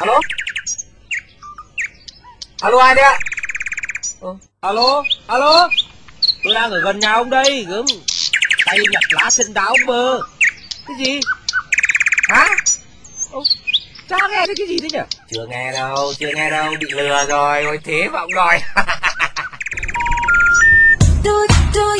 Alo. Alo, ai đấy ạ? Alo, alo. Tôi đang ở gần nhà ông đây, gớm. Tay nhặt lá sen đá ông bơ. Cái gì? Hả? Chả nghe thấy cái gì thế nhỉ? Chưa nghe đâu, bị lừa rồi, ôi thế mà ông đòi. Do